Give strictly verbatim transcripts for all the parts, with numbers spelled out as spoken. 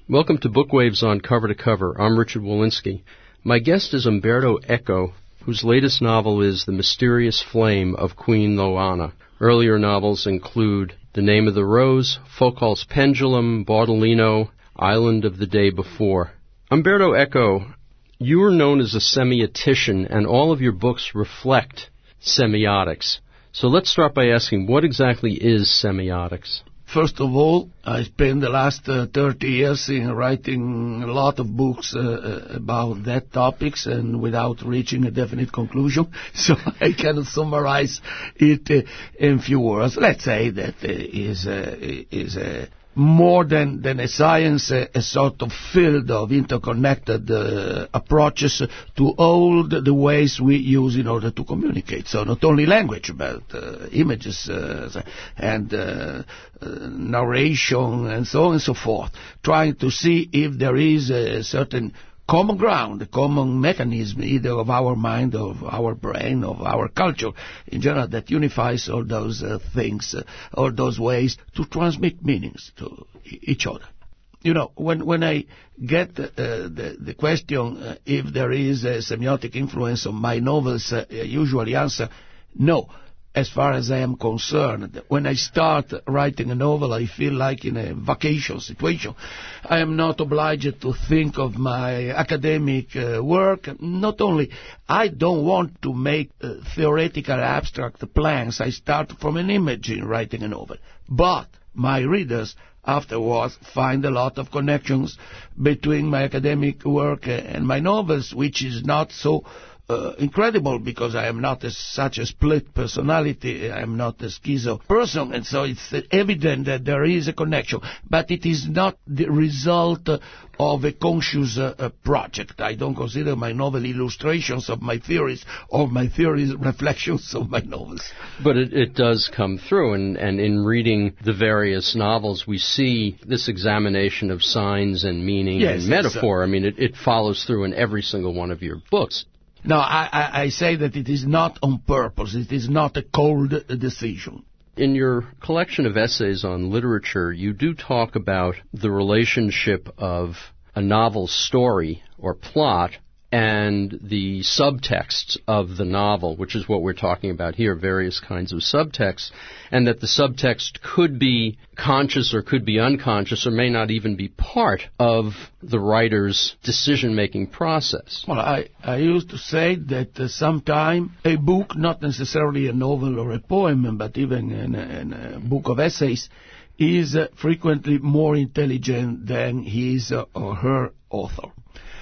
Welcome to Bookwaves on Cover to Cover. I'm Richard Walensky. My guest is Umberto Eco, whose latest novel is The Mysterious Flame of Queen Loana. Earlier novels include The Name of the Rose, Foucault's Pendulum, Baudolino, Island of the Day Before. Umberto Eco, you are known as a semiotician, and all of your books reflect semiotics. So let's start by asking, what exactly is semiotics? First of all, I spent the last uh, thirty years in writing a lot of books uh, about that topics and without reaching a definite conclusion, so I cannot summarize it uh, in few words. Let's say that uh, is uh, is uh, more than, than a science, a, a sort of field of interconnected uh, approaches to all the, the ways we use in order to communicate. So not only language, but uh, images uh, and uh, uh, narration and so on and so forth, trying to see if there is a certain common ground, a common mechanism, either of our mind, of our brain, of our culture, in general, that unifies all those uh, things, uh, all those ways to transmit meanings to each other. You know, when when I get uh, the, the question uh, if there is a semiotic influence on my novels, uh, I usually answer no. As far as I am concerned, when I start writing a novel, I feel like in a vacation situation. I am not obliged to think of my academic uh, work. Not only, I don't want to make uh, theoretical abstract plans. I start from an image in writing a novel. But my readers afterwards find a lot of connections between my academic work and my novels, which is not so Uh, incredible, because I am not a, such a split personality. I am not a schizo person, and so it's evident that there is a connection. But it is not the result uh, of a conscious uh, uh, project. I don't consider my novel illustrations of my theories or my theories reflections of my novels. But it, it does come through, and, and in reading the various novels, we see this examination of signs and meaning yes, and metaphor. Uh, I mean, it, it follows through in every single one of your books. No, I, I, I say that it is not on purpose. It is not a cold decision. In your collection of essays on literature, you do talk about the relationship of a novel's story or plot and the subtexts of the novel, which is what we're talking about here, various kinds of subtexts, and that the subtext could be conscious or could be unconscious or may not even be part of the writer's decision-making process. Well, I, I used to say that uh, sometime a book, not necessarily a novel or a poem, but even in a, in a book of essays, is uh, frequently more intelligent than his uh, or her author.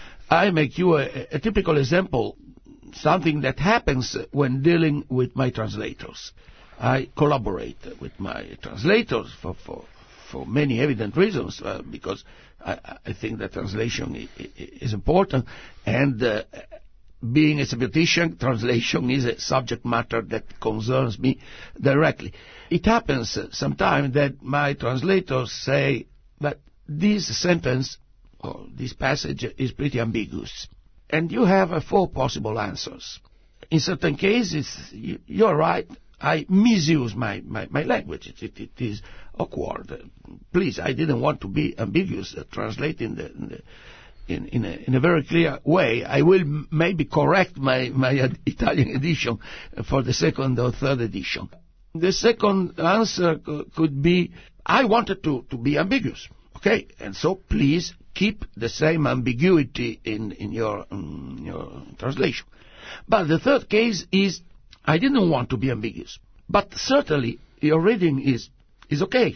I make you a, a typical example, something that happens when dealing with my translators. I collaborate with my translators for, for, for many evident reasons, uh, because I, I think that translation is important, and uh, being a semiotician, translation is a subject matter that concerns me directly. It happens uh, sometimes that my translators say that this sentence or this passage is pretty ambiguous, and you have uh, four possible answers. In certain cases, you, you're right, I misuse my, my, my language. It, it, it is awkward. Uh, please, I didn't want to be ambiguous, uh, translating the, the in, in, a, in a very clear way. I will m- maybe correct my, my uh, Italian edition for the second or third edition. The second answer c- could be, I wanted to, to be ambiguous. Okay, and so please keep the same ambiguity in, in your, um, your translation. But the third case is, I didn't want to be ambiguous, but certainly your reading is, is okay.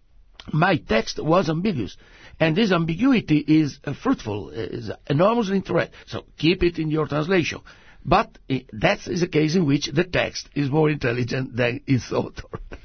My text was ambiguous, and this ambiguity is uh, fruitful, is enormously interesting, so keep it in your translation. But uh, that is a case in which the text is more intelligent than its author.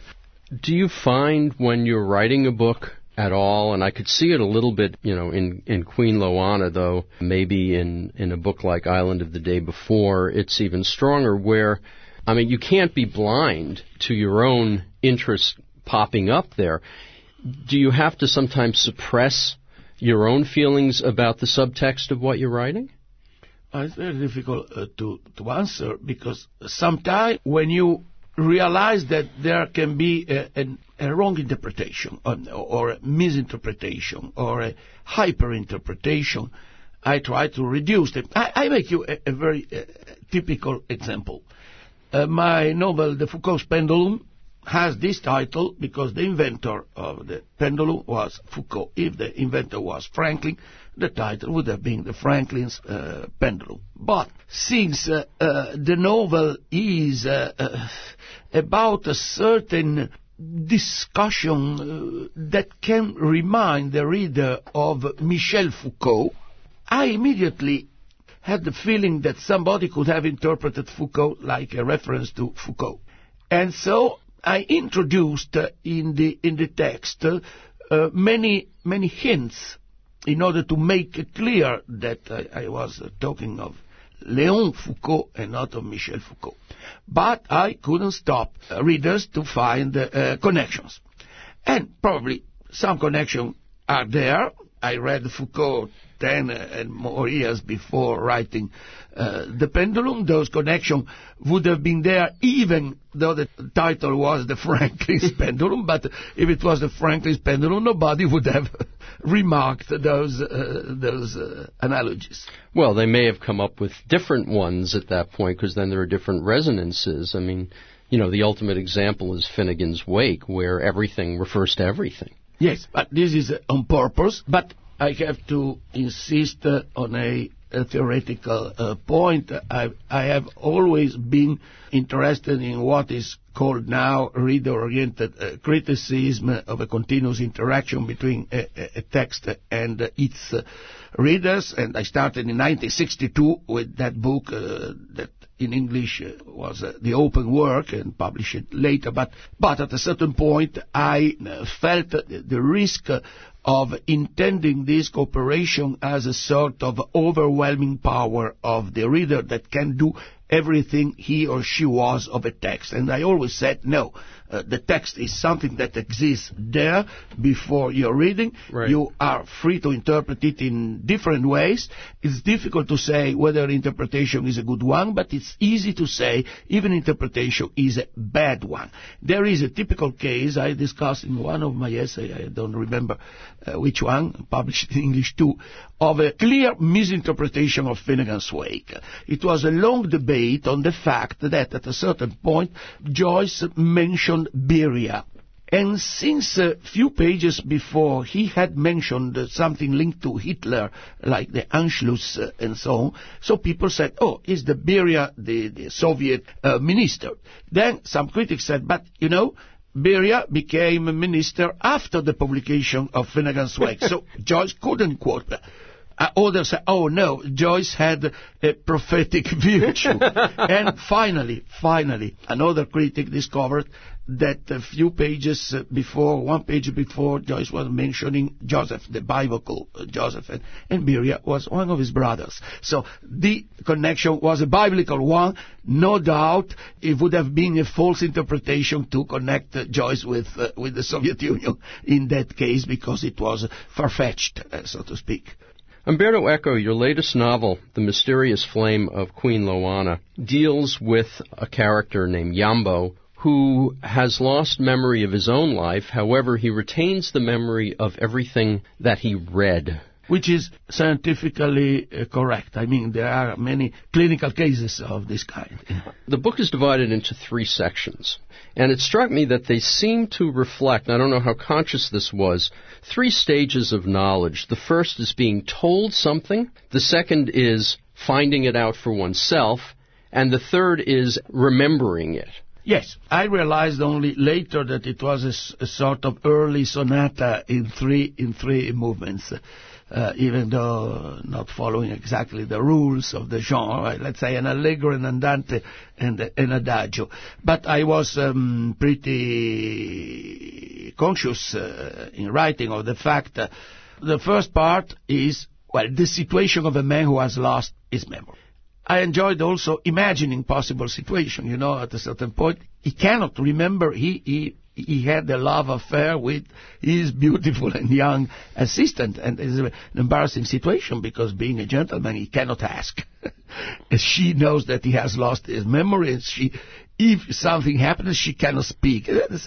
Do you find when you're writing a book at all, and I could see it a little bit, you know, in, in Queen Loana, though maybe in, in a book like Island of the Day Before, it's even stronger, where, I mean, you can't be blind to your own interest popping up there. Do you have to sometimes suppress your own feelings about the subtext of what you're writing? Uh, it's very difficult uh, to, to answer, because sometimes when you realized that there can be a, a, a wrong interpretation or, or a misinterpretation or a hyperinterpretation, I try to reduce them. I, I make you a, a very uh, typical example. Uh, my novel, The Foucault's Pendulum, has this title because the inventor of the pendulum was Foucault. If the inventor was Franklin, the title would have been the Franklin's uh, Pendulum. But since uh, uh, the novel is uh, uh, about a certain discussion uh, that can remind the reader of Michel Foucault, I immediately had the feeling that somebody could have interpreted Foucault like a reference to Foucault. And so I introduced uh, in the in the text uh, uh, many many hints in order to make it clear that uh, I was uh, talking of Léon Foucault and not of Michel Foucault. But I couldn't stop uh, readers to find uh, uh, connections. And probably some connections are there. I read Foucault ten and more years before writing uh, The Pendulum. Those connections would have been there even though the title was The Franklin's Pendulum, but if it was The Franklin's Pendulum, nobody would have remarked those, uh, those uh, analogies. Well, they may have come up with different ones at that point, because then there are different resonances. I mean, you know, the ultimate example is Finnegan's Wake, where everything refers to everything. Yes, but this is uh, on purpose, but I have to insist uh, on a, a theoretical uh, point. I, I have always been interested in what is called now reader-oriented uh, criticism of a continuous interaction between a, a text and uh, its uh, readers, and I started in nineteen sixty-two with that book uh, that in English uh, was uh, The Open Work, and published it later, but, but at a certain point I uh, felt the risk uh, of intending this cooperation as a sort of overwhelming power of the reader that can do everything he or she was of a text. And I always said, no, uh, the text is something that exists there before you're reading. Right. You are free to interpret it in different ways. It's difficult to say whether interpretation is a good one, but it's easy to say even interpretation is a bad one. There is a typical case I discussed in one of my essays, I don't remember uh, which one, published in English too, of a clear misinterpretation of Finnegan's Wake. It was a long debate on the fact that at a certain point Joyce mentioned Beria. And since a few pages before he had mentioned uh, something linked to Hitler, like the Anschluss uh, and so on, so people said, oh, is the Beria the, the Soviet uh, minister? Then some critics said, but, you know, Beria became a minister after the publication of Finnegan's Wake, so Joyce couldn't quote that. Uh, others said, oh no, Joyce had a prophetic virtue. And finally, finally, another critic discovered that a few pages before, one page before, Joyce was mentioning Joseph, the biblical uh, Joseph, and, and Beria was one of his brothers. So the connection was a biblical one. No doubt it would have been a false interpretation to connect uh, Joyce with, uh, with the Soviet Union in that case, because it was far-fetched, uh, so to speak. Umberto Eco, your latest novel, The Mysterious Flame of Queen Loana, deals with a character named Yambo who has lost memory of his own life. However, he retains the memory of everything that he read. Which is scientifically uh, correct. I mean, there are many clinical cases of this kind. The book is divided into three sections, and it struck me that they seem to reflect, I don't know how conscious this was, three stages of knowledge. The first is being told something, the second is finding it out for oneself, and the third is remembering it. Yes, I realized only later that it was a, a sort of early sonata in three in three movements, uh, even though not following exactly the rules of the genre. Let's say an allegro, an andante, and an adagio. But I was um, pretty conscious uh, in writing of the fact that the first part is, well, the situation of a man who has lost his memory. I enjoyed also imagining possible situation. You know, at a certain point, he cannot remember. He, he he had a love affair with his beautiful and young assistant. And it's an embarrassing situation because being a gentleman, he cannot ask. She knows that he has lost his memory, and she, if something happens, she cannot speak.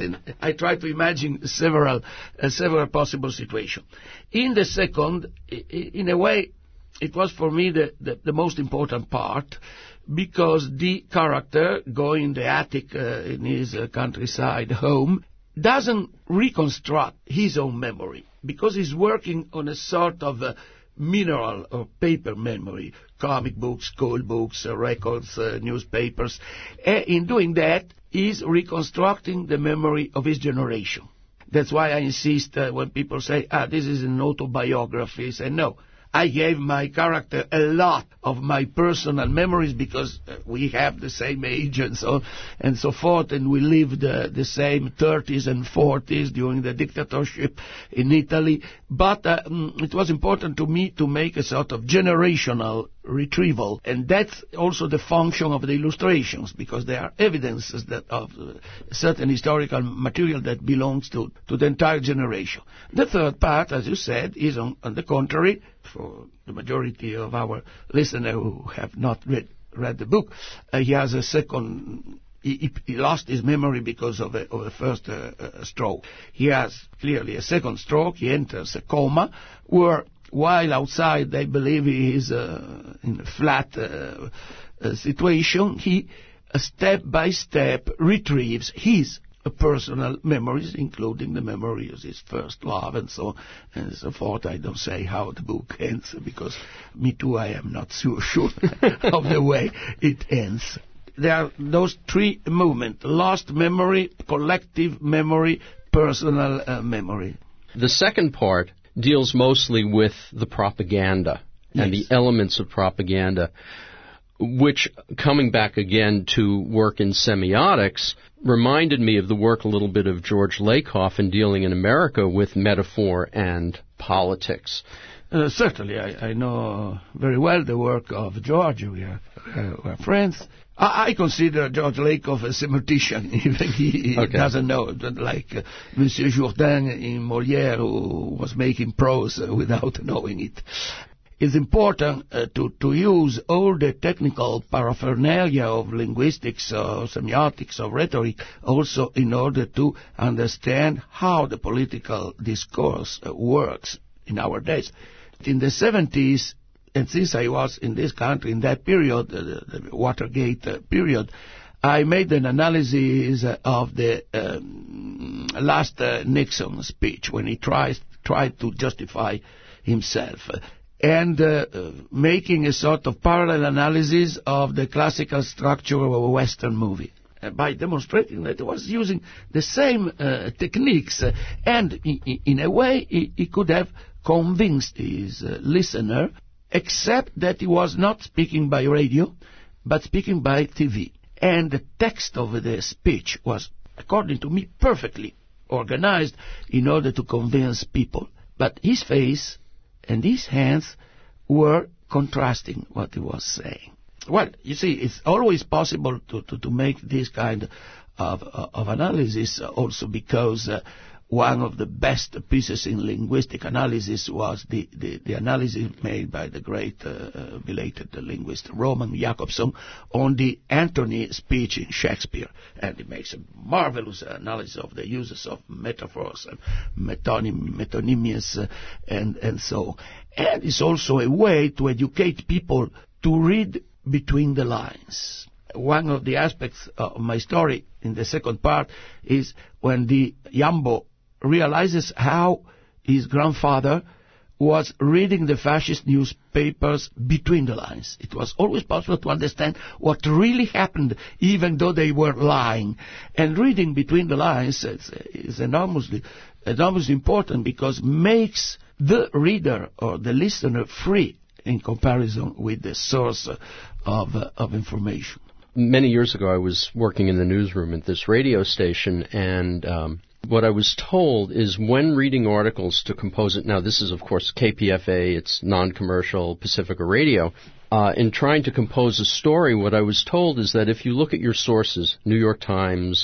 I try to imagine several, uh, several possible situations. In the second, in a way, it was for me the, the, the most important part, because the character going in the attic uh, in his uh, countryside home doesn't reconstruct his own memory, because he's working on a sort of uh, mineral or paper memory, comic books, school books, uh, records, uh, newspapers. Uh, in doing that, he's reconstructing the memory of his generation. That's why I insist uh, when people say, ah, this is an autobiography, I say, no. I gave my character a lot of my personal memories, because uh, we have the same age and so and so forth, and we lived uh, the same thirties and forties during the dictatorship in Italy. But uh, it was important to me to make a sort of generational retrieval, and that's also the function of the illustrations, because they are evidences that of uh, certain historical material that belongs to, to the entire generation. The third part, as you said, is on, on the contrary, for the majority of our listeners who have not read, read the book, uh, he has a second, he, he lost his memory because of a, of a first uh, uh, stroke. He has clearly a second stroke, he enters a coma, where while outside they believe he is uh, in a flat uh, uh, situation, he uh, step by step retrieves his uh, personal memories, including the memory of his first love and so and so forth. I don't say how the book ends, because me too, I am not so sure of the way it ends. There are those three movements: lost memory, collective memory, personal uh, memory. The second part deals mostly with the propaganda and yes. the elements of propaganda, which, coming back again to work in semiotics, reminded me of the work a little bit of George Lakoff in dealing in America with metaphor and politics. Uh, certainly, I, I know very well the work of George. We are, uh, we are friends. I, I consider George Lakoff a semiotician, even he okay. doesn't know, like uh, Monsieur Jourdain in Molière, who was making prose uh, without knowing it. It's important uh, to, to use all the technical paraphernalia of linguistics, or semiotics, or rhetoric, also in order to understand how the political discourse uh, works in our days. In the seventies, and since I was in this country in that period, uh, the, the Watergate uh, period, I made an analysis uh, of the um, last uh, Nixon speech, when he tries, tried to justify himself, uh, and uh, uh, making a sort of parallel analysis of the classical structure of a Western movie, uh, by demonstrating that he was using the same uh, techniques, uh, and in, in a way he, he could have convinced his uh, listener, except that he was not speaking by radio, but speaking by T V. And the text of the speech was, according to me, perfectly organized in order to convince people. But his face and his hands were contrasting what he was saying. Well, you see, it's always possible to, to, to make this kind of, uh, of analysis, also because uh, one of the best pieces in linguistic analysis was the, the, the analysis made by the great uh, uh, belated linguist Roman Jakobson on the Antony speech in Shakespeare. And he makes a marvelous analysis of the uses of metaphors and metonym, metonymies uh, and, and so. And it's also a way to educate people to read between the lines. One of the aspects of my story in the second part is when the Yambo realizes how his grandfather was reading the fascist newspapers between the lines. It was always possible to understand what really happened, even though they were lying. And reading between the lines is, is enormously, enormously important, because makes the reader or the listener free in comparison with the source of, uh, of information. Many years ago, I was working in the newsroom at this radio station, and um, what I was told is when reading articles to compose it, now this is of course K P F A, it's non-commercial Pacifica Radio, uh, in trying to compose a story, what I was told is that if you look at your sources, New York Times,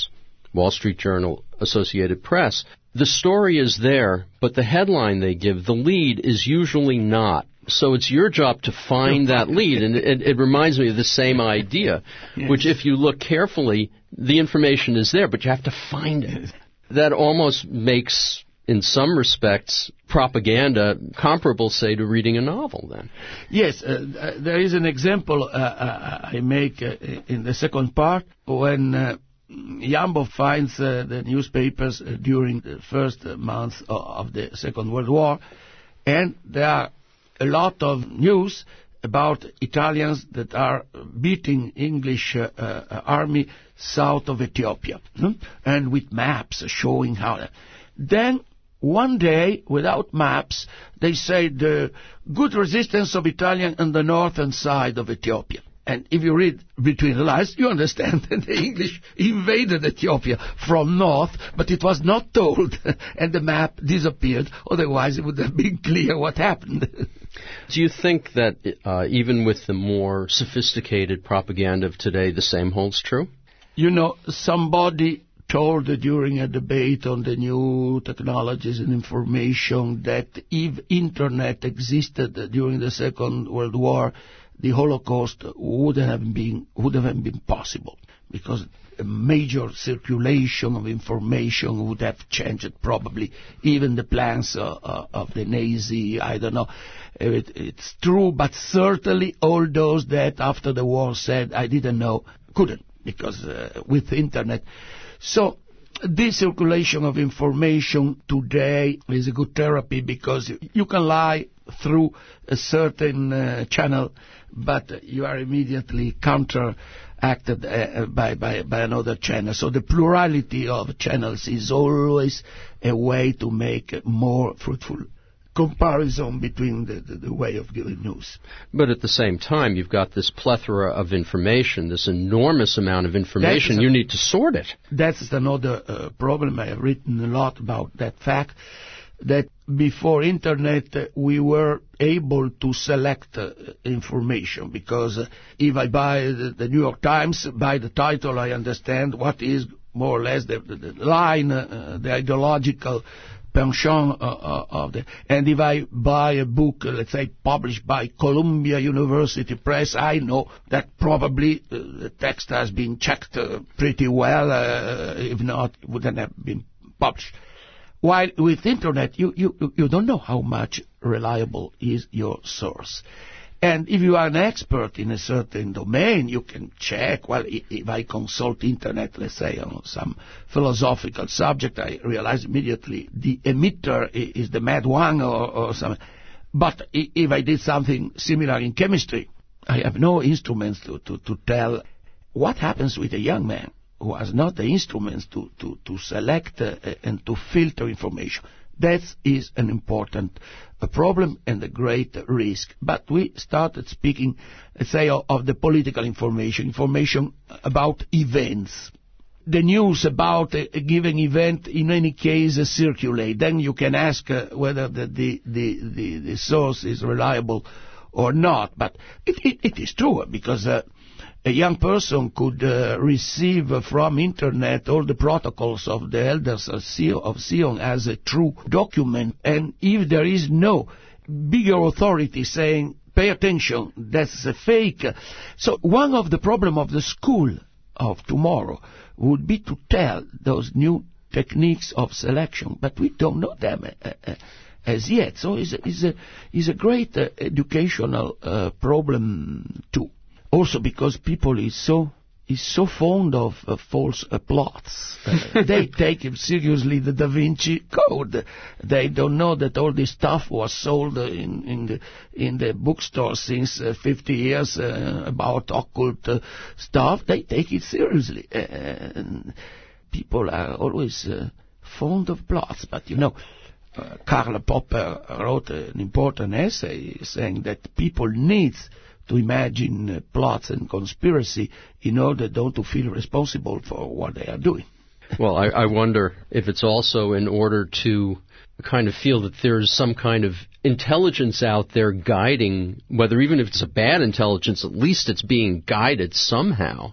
Wall Street Journal, Associated Press. The story is there, but the headline they give, the lead, is usually not. So it's your job to find that lead, and it, it reminds me of the same idea, yes. Which if you look carefully, the information is there, but you have to find it. That almost makes, in some respects, propaganda comparable, say, to reading a novel, then. Yes, uh, there is an example uh, uh, I make uh, in the second part, when uh, Yambo finds uh, the newspapers uh, during the first months of the Second World War, and there are a lot of news about Italians that are beating English uh, uh, army south of Ethiopia, hmm? and with maps showing how. Then, one day, without maps, they say the good resistance of Italians on the northern side of Ethiopia. And if you read between the lines, you understand that the English invaded Ethiopia from north, but it was not told, and the map disappeared. Otherwise, it would have been clear what happened. Do you think that uh, even with the more sophisticated propaganda of today, the same holds true? You know, somebody told during a debate on the new technologies and information that if Internet existed during the Second World War, the Holocaust would have been would have been possible, because a major circulation of information would have changed probably even the plans uh, uh, of the Nazi. I don't know. It, it's true, but certainly all those that after the war said I didn't know couldn't, because uh, with Internet. So this circulation of information today is a good therapy, because you can lie through a certain uh, channel, but you are immediately counteracted uh, by, by, by another channel. So the plurality of channels is always a way to make a more fruitful comparison between the, the, the way of giving news. But at the same time, you've got this plethora of information, this enormous amount of information. You need to sort it. That's another uh, problem. I have written a lot about that fact, that before Internet uh, we were able to select uh, information, because uh, if I buy the, the New York Times, by the title I understand what is more or less the, the, the line, uh, the ideological penchant uh, uh, of the. And if I buy a book, uh, let's say published by Columbia University Press, I know that probably uh, the text has been checked uh, pretty well. Uh, if not, it wouldn't have been published. While with Internet, you, you, you don't know how much reliable is your source. And if you are an expert in a certain domain, you can check, well, if I consult Internet, let's say, on some philosophical subject, I realize immediately the emitter is the mad one or, or something. But if I did something similar in chemistry, I have no instruments to, to, to tell what happens with a young man who has not the instruments to, to, to select uh, and to filter information. That is an important uh, problem and a great risk. But we started speaking, let's say, of, of the political information, information about events. The news about a, a given event, in any case, uh, circulate. Then you can ask uh, whether the, the, the, the, the source is reliable or not. But it, it, it is true, because Uh, a young person could uh, receive uh, from Internet all the protocols of the elders of Sion as a true document, and if there is no bigger authority saying, pay attention, that's a fake. So one of the problems of the school of tomorrow would be to tell those new techniques of selection, but we don't know them uh, uh, as yet. So it's a, it's a, it's a great uh, educational uh, problem too. Also because people is so is so fond of uh, false uh, plots. Uh, they take seriously the Da Vinci Code. They don't know that all this stuff was sold uh, in in the in the bookstore since uh, fifty years uh, about occult uh, stuff. They take it seriously. Uh, and people are always uh, fond of plots, but you know. Uh, Karl Popper wrote an important essay saying that people need to imagine uh, plots and conspiracy in order not to feel responsible for what they are doing. Well, I, I wonder if it's also in order to kind of feel that there's some kind of intelligence out there guiding, whether even if it's a bad intelligence, at least it's being guided somehow.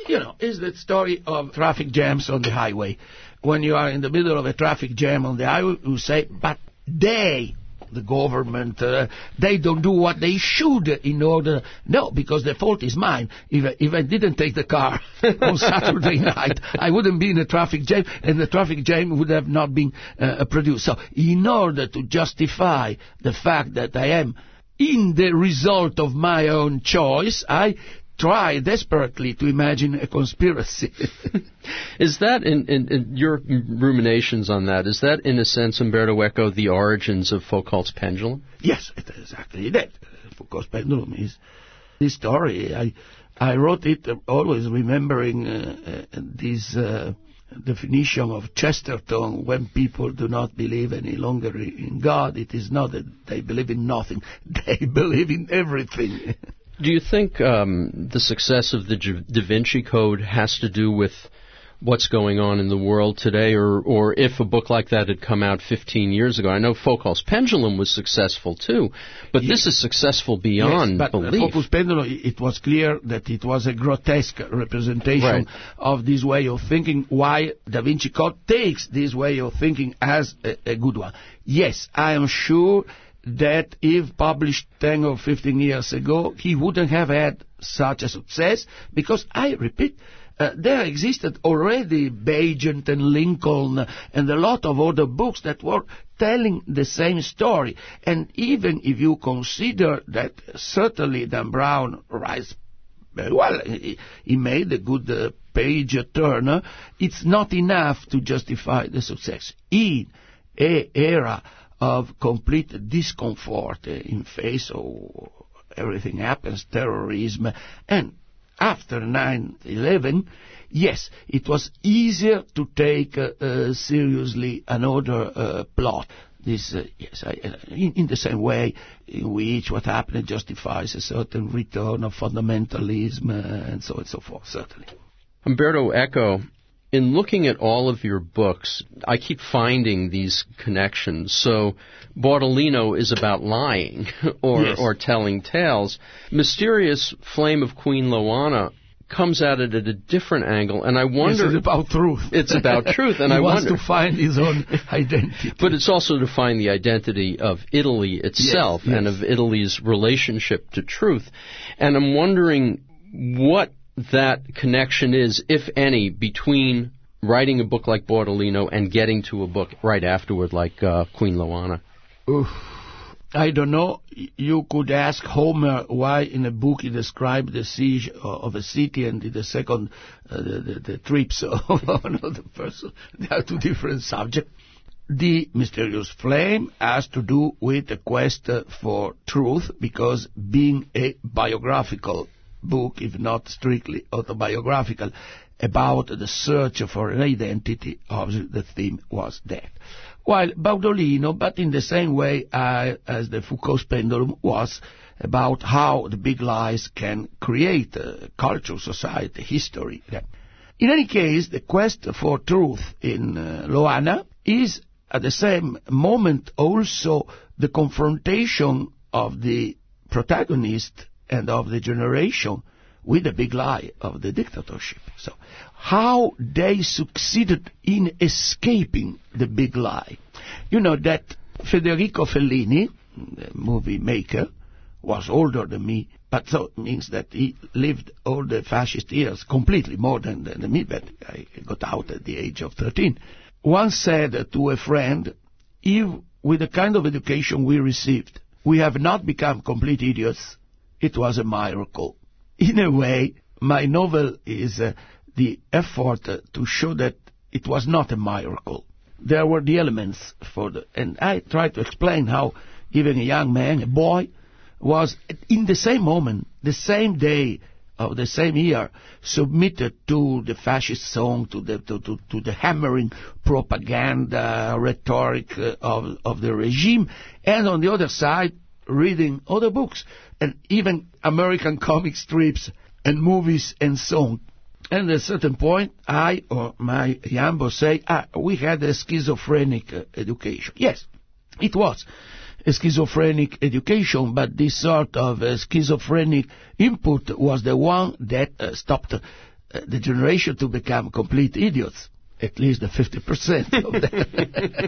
you know, is the story of traffic jams on the highway. When you are in the middle of a traffic jam on the highway, you say, but they, the government, uh, they don't do what they should in order... No, because the fault is mine. If I, if I didn't take the car on Saturday night, I wouldn't be in a traffic jam, and the traffic jam would have not been uh, produced. So, in order to justify the fact that I am in the result of my own choice, I try desperately to imagine a conspiracy. Is that, in, in, in your ruminations on that, is that in a sense, Umberto Eco, the origins of Foucault's pendulum? Yes, it is exactly that. Foucault's pendulum is this story. I I wrote it uh, always remembering uh, uh, this uh, definition of Chesterton: when people do not believe any longer in God, it is not that they believe in nothing, they believe in everything. Do you think um, the success of the Da Vinci Code has to do with what's going on in the world today, or, or if a book like that had come out fifteen years ago? I know Foucault's Pendulum was successful too, but yes. This is successful beyond yes, but belief. Foucault's Pendulum, it was clear that it was a grotesque representation right. of this way of thinking, while Da Vinci Code takes this way of thinking as a, a good one. Yes, I am sure that if published ten or fifteen years ago, he wouldn't have had such a success, because, I repeat, uh, there existed already Bagent and Lincoln and a lot of other books that were telling the same story. And even if you consider that certainly Dan Brown writes very well, he, he made a good uh, page turner, it's not enough to justify the success. In an era of complete discomfort uh, in face of everything happens, terrorism, and after nine eleven, yes, it was easier to take uh, uh, seriously another uh, plot. This, uh, yes, I, uh, in, in the same way in which what happened justifies a certain return of fundamentalism uh, and so on and so forth, certainly. Umberto Eco, in looking at all of your books, I keep finding these connections. So, Bordolino is about lying or, yes. or telling tales. Mysterious Flame of Queen Loana comes at it at a different angle, and I wonder... Yes, it's about truth. It's about truth, and he I wants wonder... to find his own identity. But it's also to find the identity of Italy itself yes, yes. and of Italy's relationship to truth. And I'm wondering what that connection is, if any, between writing a book like Bordolino and getting to a book right afterward like uh, Queen Loana. Oof. I don't know. You could ask Homer why in a book he described the siege of a city and in the second uh, the, the, the trips of another person. They are two different subjects. The Mysterious Flame has to do with the quest for truth, because being a biographical book, if not strictly autobiographical, about the search for an identity, obviously the theme was that. While Bordolino, but in the same way uh, as the Foucault's Pendulum, was about how the big lies can create a culture, society, history. In any case, the quest for truth in uh, Loana is at the same moment also the confrontation of the protagonist and of the generation with the big lie of the dictatorship. So, how they succeeded in escaping the big lie. You know that Federico Fellini, the movie maker, was older than me, but so it means that he lived all the fascist years, completely more than, than me, but I got out at the age of thirteen. Once said to a friend, if with the kind of education we received, we have not become complete idiots, it was a miracle. In a way, my novel is uh, the effort uh, to show that it was not a miracle. There were the elements for the... And I try to explain how even a young man, a boy, was in the same moment, the same day of the same year, submitted to the fascist song, to the to, to, to the hammering propaganda rhetoric uh, of, of the regime, and on the other side, reading other books, and even American comic strips and movies and so on. And at a certain point, I or my young boss say, ah, we had a schizophrenic uh, education. Yes, it was a schizophrenic education, but this sort of uh, schizophrenic input was the one that uh, stopped uh, the generation to become complete idiots, at least the fifty percent of them.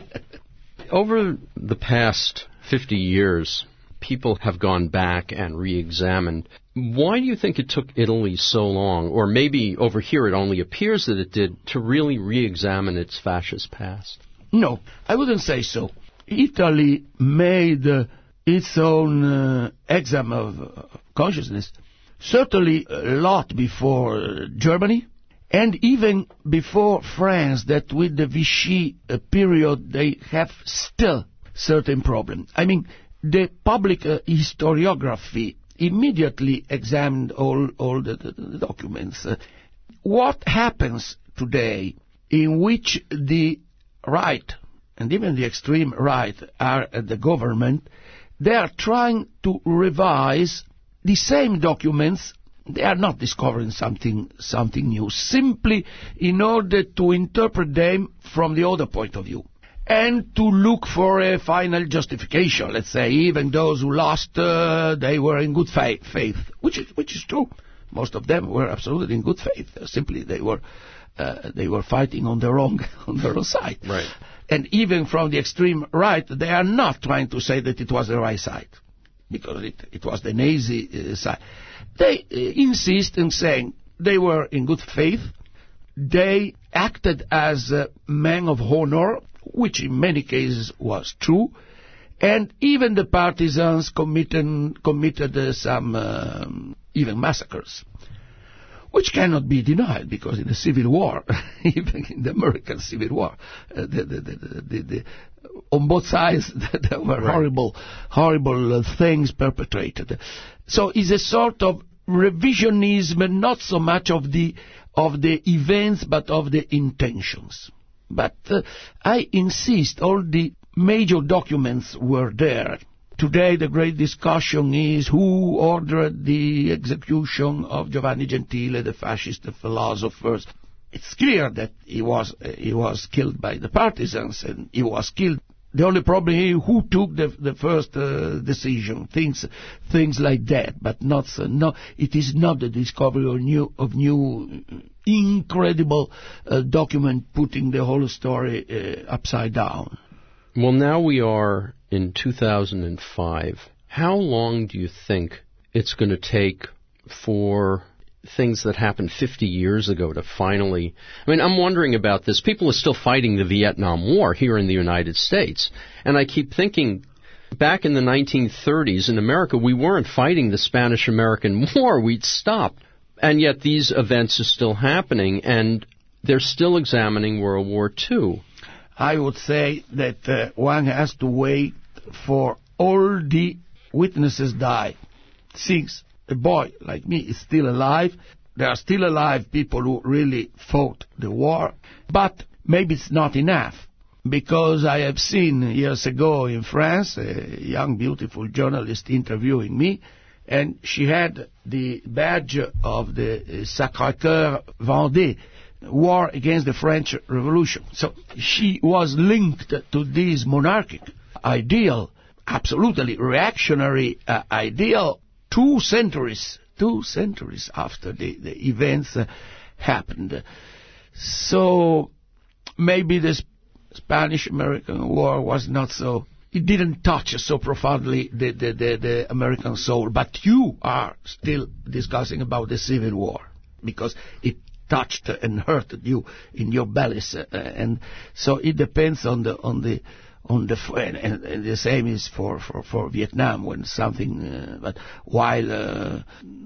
Over the past fifty years, people have gone back and re-examined. Why do you think it took Italy so long, or maybe over here it only appears that it did, to really re-examine its fascist past? No, I wouldn't say so. Italy made uh, its own uh, exam of uh, consciousness certainly a lot before uh, Germany, and even before France, that with the Vichy uh, period they have still certain problems. I mean, the public uh, historiography immediately examined all, all the, the, the documents. Uh, what happens today in which the right, and even the extreme right, are at the government, they are trying to revise the same documents. They are not discovering something, something new, simply in order to interpret them from the other point of view, and to look for a final justification. Let's say even those who lost, uh, they were in good faith, faith, which is which is true. Most of them were absolutely in good faith. Uh, simply, they were uh, they were fighting on the wrong on the wrong side. Right. And even from the extreme right, they are not trying to say that it was the right side, because it it was the Nazi uh, side. They uh, insist in saying they were in good faith. They acted as uh, men of honor, which in many cases was true, and even the partisans committed, committed uh, some um, even massacres, which cannot be denied, because in the Civil War, even in the American Civil War, uh, the, the, the, the, the, on both sides there were right. horrible, horrible uh, things perpetrated. So it's a sort of revisionism, not so much of the of the events, but of the intentions. But uh, I insist, all the major documents were there. Today the great discussion is who ordered the execution of Giovanni Gentile, the fascist philosopher. It's clear that he was uh, he was killed by the partisans, and he was killed. The only problem is who took the, the first uh, decision, things things like that. But not so, no, it is not the discovery of new of new incredible uh, document putting the whole story uh, upside down. Well, now we are in two thousand five. How long do you think it's going to take for things that happened fifty years ago to finally... I mean, I'm wondering about this. People are still fighting the Vietnam War here in the United States. And I keep thinking, back in the nineteen thirties in America, we weren't fighting the Spanish-American War. We'd stopped. And yet these events are still happening, and they're still examining World War Two. I would say that uh, one has to wait for all the witnesses die. Since a boy like me is still alive, there are still alive people who really fought the war, but maybe it's not enough, because I have seen years ago in France a young, beautiful journalist interviewing me, and she had the badge of the Sacré-Cœur Vendée, war against the French Revolution. So she was linked to this monarchic ideal, absolutely reactionary uh, ideal, two centuries, two centuries after the, the events uh, happened. So maybe the Spanish-American War was not so, it didn't touch so profoundly the, the, the, the American soul. But you are still discussing about the Civil War, because it touched and hurted you in your bellies, uh, and so it depends on the on the on the and, and the same is for, for, for Vietnam, when something uh, but while uh,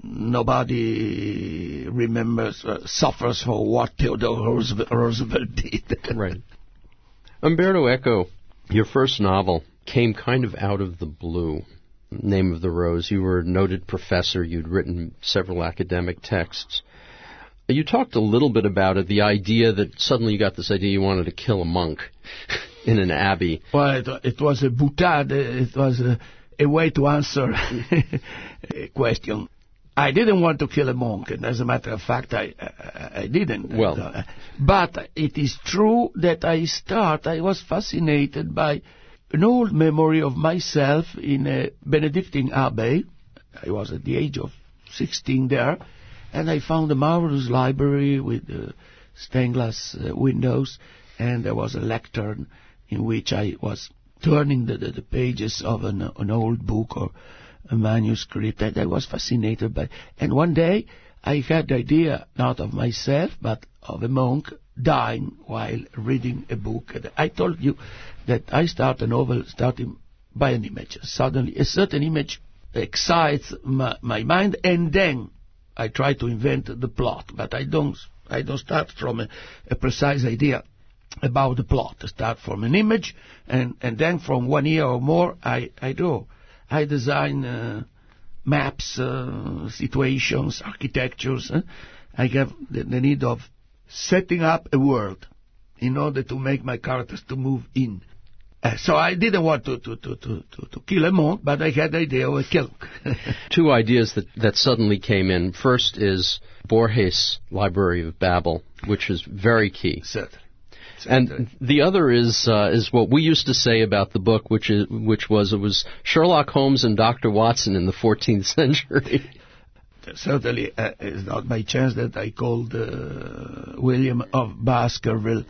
nobody remembers uh, suffers for what Theodore Roosevelt, Roosevelt did. Right. Umberto Eco, your first novel came kind of out of the blue. Name of the Rose. You were a noted professor. You'd written several academic texts. You talked a little bit about it, the idea that suddenly you got this idea you wanted to kill a monk in an abbey. Well, it, it was a boutade. It was a, a way to answer a question. I didn't want to kill a monk, and as a matter of fact, I I, I didn't. Well, but it is true that I start. I was fascinated by an old memory of myself in a Benedictine abbey. I was at the age of sixteen there. And I found a marvelous library with uh, stained glass uh, windows, and there was a lectern in which I was turning the, the, the pages of an, an old book or a manuscript that I was fascinated by. And one day I had the idea, not of myself, but of a monk dying while reading a book. And I told you that I start a novel starting by an image. Suddenly a certain image excites my, my mind, and then I try to invent the plot, but I don't I don't start from a, a precise idea about the plot. I start from an image, and, and then from one year or more, I, I draw. I design uh, maps, uh, situations, architectures. Eh? I have the, the need of setting up a world in order to make my characters to move in. Uh, so I didn't want to, to, to, to, to, to kill a monk, but I had the idea of a kiln. Two ideas that, that suddenly came in. First is Borges' Library of Babel, which is very key. Certainly. And the other is uh, is what we used to say about the book, which is which was it was Sherlock Holmes and Doctor Watson in the fourteenth century. Certainly, uh, it's not by chance that I called uh, William of Baskerville.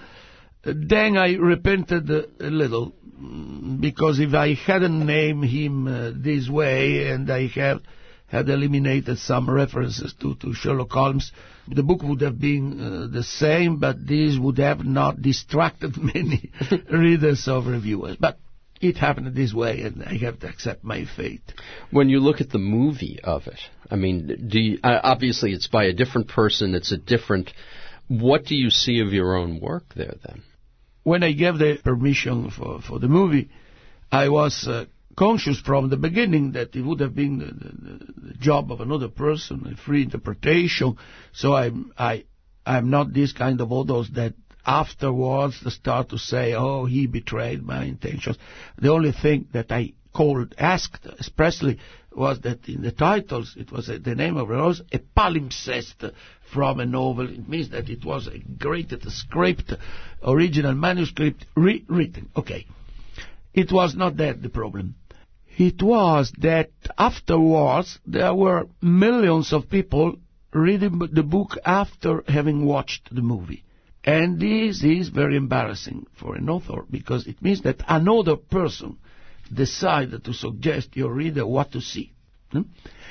Then I repented a, a little, because if I hadn't named him uh, this way and I have had eliminated some references to, to Sherlock Holmes, the book would have been uh, the same, but this would have not distracted many readers or reviewers. But it happened this way, and I have to accept my fate. When you look at the movie of it, I mean, do you, uh, obviously it's by a different person, it's a different... What do you see of your own work there, then? When I gave the permission for, for the movie, I was... Uh, conscious from the beginning that it would have been the, the, the job of another person, a free interpretation. So I'm, I, I'm not this kind of authors that afterwards start to say, oh, he betrayed my intentions. The only thing that I called, asked expressly, was that in the titles, it was a, the name of it was a palimpsest from a novel. It means that it was a great script, original manuscript, rewritten. Okay. It was not that the problem. It was that afterwards there were millions of people reading the book after having watched the movie. And this is very embarrassing for an author, because it means that another person decided to suggest your reader what to see. Hmm?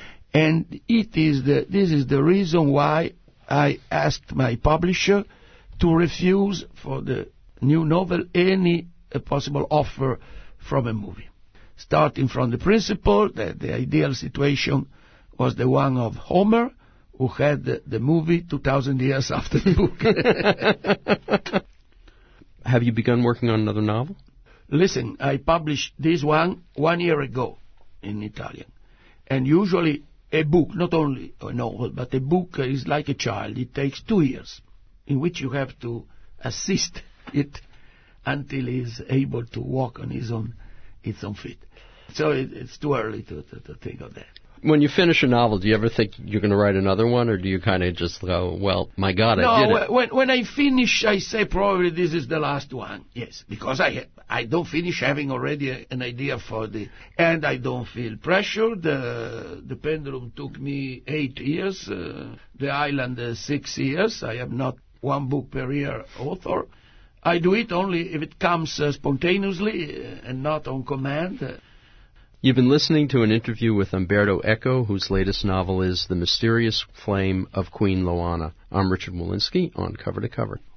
And it is the, this is the reason why I asked my publisher to refuse for the new novel any a possible offer from a movie. Starting from the principle that the ideal situation was the one of Homer, who had the, the movie two thousand years after the book. Have you begun working on another novel? Listen, I published this one one year ago in Italian. And usually a book, not only a novel, but a book is like a child. It takes two years in which you have to assist it until he's able to walk on his own, its own feet. So it, it's too early to, to, to think of that. When you finish a novel, do you ever think you're going to write another one, or do you kind of just go, well, my God, no, I did it? When, when I finish, I say probably this is the last one. Yes, because I I don't finish having already a, an idea for the... And I don't feel pressured. Uh, the Pendulum took me eight years. Uh, the Island, uh, six years. I am not one book per year author. I do it only if it comes uh, spontaneously uh, and not on command. Uh, You've been listening to an interview with Umberto Eco, whose latest novel is The Mysterious Flame of Queen Loana. I'm Richard Wolinski on Cover to Cover.